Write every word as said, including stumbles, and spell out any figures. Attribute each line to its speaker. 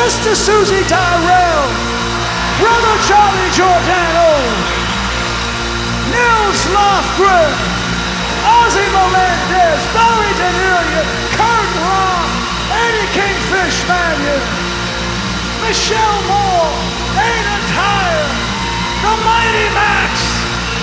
Speaker 1: Sister Susie Tyrell, Brother Charlie Giordano, Nils Lofgren, Ozzy Melendez, Barry Danielian, Kurt Rock, Eddie Kingfish Mannion, Michelle Moore, Aiden Tyre, the Mighty Max,